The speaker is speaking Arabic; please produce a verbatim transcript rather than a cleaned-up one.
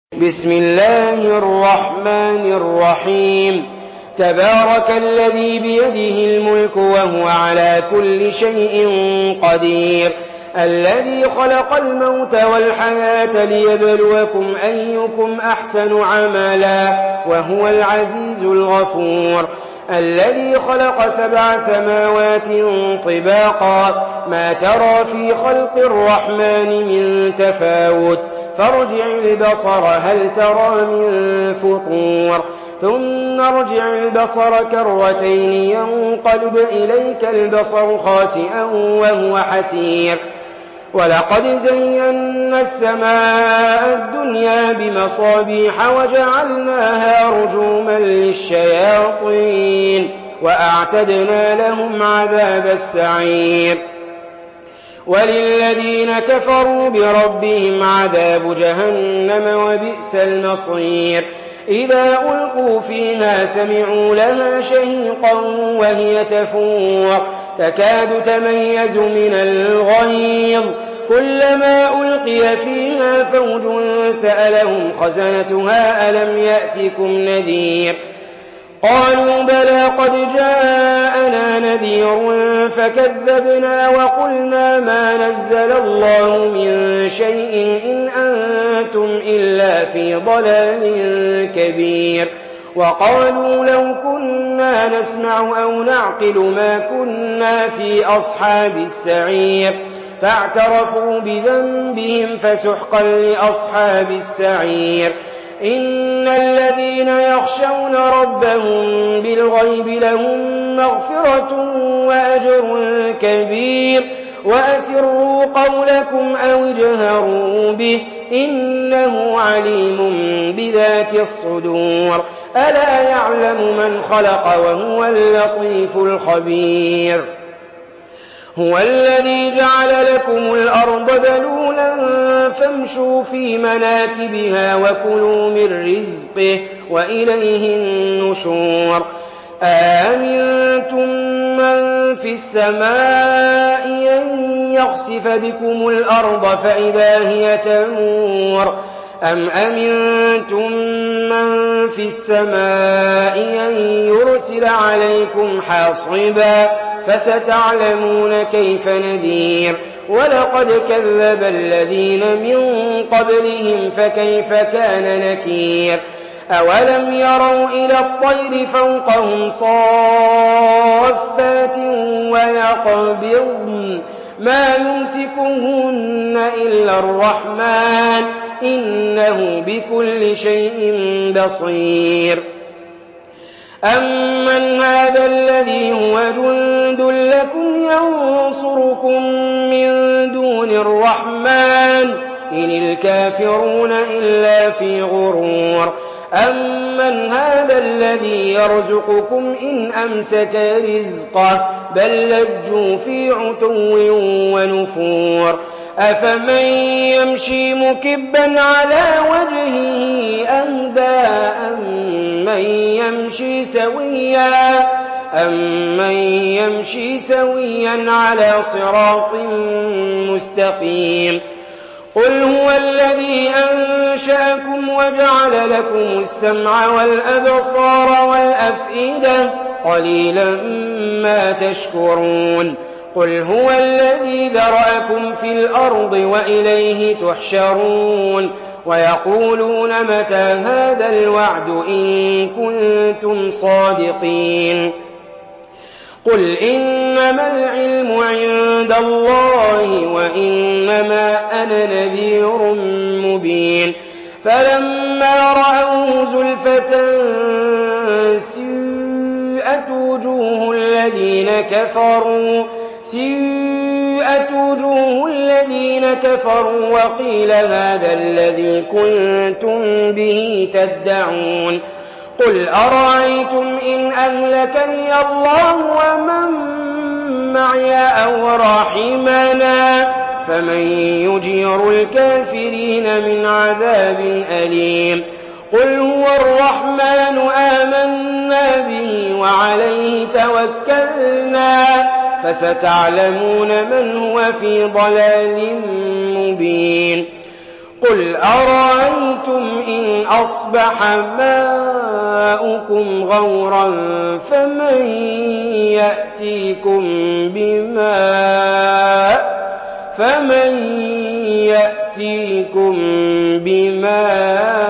بسم الله الرحمن الرحيم تبارك الذي بيده الملك وهو على كل شيء قدير الذي خلق الموت والحياة ليبلوكم أيكم أحسن عملا وهو العزيز الغفور الذي خلق سبع سماوات طباقا ما ترى في خلق الرحمن من تفاوت فارجع البصر هل ترى من فطور ثم ارجع البصر كرتين ينقلب إليك البصر خاسئا وهو حسير ولقد زينا السماء الدنيا بمصابيح وجعلناها رجوما للشياطين وأعتدنا لهم عذاب السعير وللذين كفروا بربهم عذاب جهنم وبئس المصير إذا ألقوا فيها سمعوا لها شهيقا وهي تفور تكاد تميز من الغيظ كلما ألقي فيها فوج سألهم خزنتها ألم يأتكم نذير قالوا بلى قد جاءنا نذير فكذبنا وقلنا ما نزل الله من شيء إن أنتم إلا في ضلال كبير وقالوا لو كنا نسمع أو نعقل ما كنا في أصحاب السعير فاعترفوا بذنبهم فسحقا لأصحاب السعير إن الذين يخشون ربهم بالغيب لهم مغفرة وأجر كبير وأسروا قولكم أو اجهروا به إنه عليم بذات الصدور ألا يعلم من خلق وهو اللطيف الخبير هو الذي جعل لكم الأرض ذلولا فامشوا في مناكبها وكلوا من رزقه وإليه النشور آمنتم من في السماء أن يخسف بكم الأرض فإذا هي تمور أم أمنتم من في السماء أن يرسل عليكم حاصبا فستعلمون كيف نذير ولقد كذب الذين من قبلهم فكيف كان نكير أولم يروا إلى الطير فوقهم صافات ويقبضن ما يمسكهن إلا الرحمن إنه بكل شيء بصير أمن هذا الذي هو جند لكم ينصركم من دون الرحمن إن الكافرون إلا في غرور أمن هذا الذي يرزقكم إن أمسك رزقه بل لجوا في عتو ونفور أفمن يمشي مكبا على وجهه أهدى أمن يمشي سويا أمن يمشي سويا على صراط مستقيم قل هو الذي أنشأكم وجعل لكم السمع والأبصار والأفئدة قليلا ما تشكرون قل هو الذي ذرأكم في الأرض وإليه تحشرون ويقولون متى هذا الوعد إن كنتم صادقين قل إنما العلم عند الله وإنما أنا نذير مبين فلما رأوه زلفة سيئت وجوه الذين كفروا سيئت وجوه الذين كفروا وقيل هذا الذي كنتم به تدعون قل أرأيتم إن أهلكني الله ومن معي أو رحمنا فمن يجير الكافرين من عذاب أليم قل هو الرحمن آمنا به وعليه توكلنا فستعلمون من هو في ضلال مبين قل أرأيتم إن أصبح ماؤكم غورا فمن يأتيكم بماء فمن يأتيكم بماء